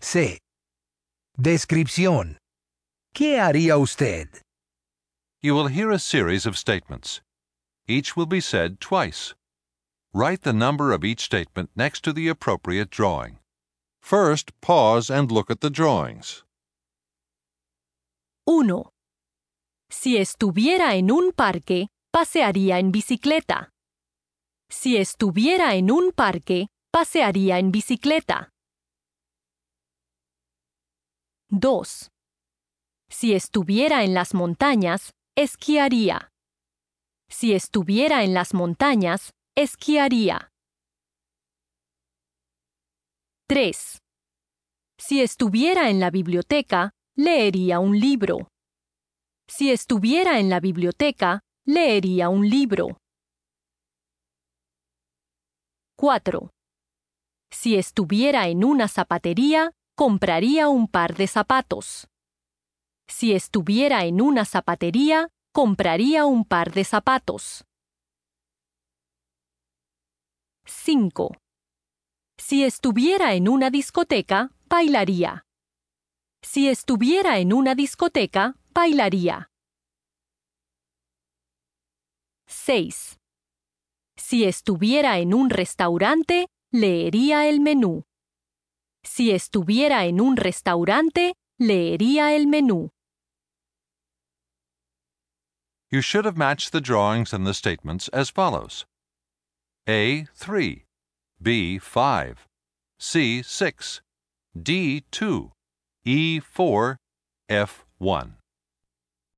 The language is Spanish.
C. Descripción. ¿Qué haría usted? You will hear a series of statements. Each will be said twice. Write the number of each statement next to the appropriate drawing. First, pause and look at the drawings. 1. Si estuviera en un parque, pasearía en bicicleta. Si estuviera en un parque, pasearía en bicicleta. 2. Si estuviera en las montañas, esquiaría. Si estuviera en las montañas, esquiaría. 3. Si estuviera en la biblioteca, leería un libro. Si estuviera en la biblioteca, leería un libro. 4. Si estuviera en una zapatería, compraría un par de zapatos. Si estuviera en una zapatería, compraría un par de zapatos. 5. Si estuviera en una discoteca, bailaría. Si estuviera en una discoteca, bailaría. 6. Si estuviera en un restaurante, leería el menú. Si estuviera en un restaurante, leería el menú. You should have matched the drawings and the statements as follows. A, 3. B, 5. C, 6. D, 2. E, 4. F, 1.